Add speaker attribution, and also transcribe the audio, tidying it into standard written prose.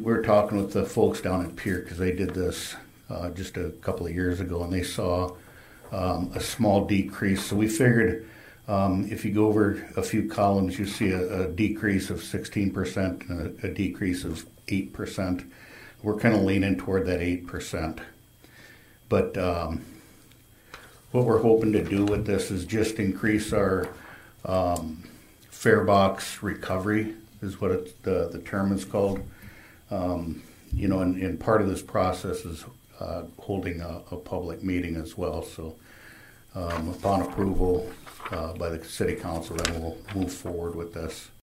Speaker 1: we're talking with the folks down at Pier because they did this just a couple of years ago, and they saw a small decrease. So we figured if you go over a few columns, you see a decrease of 16% and a decrease of 8%. We're kind of leaning toward that 8%. But what we're hoping to do with this is just increase our fare box recovery, is what the term is called. And part of this process is holding a public meeting as well. So upon approval by the city council, then we'll move forward with this.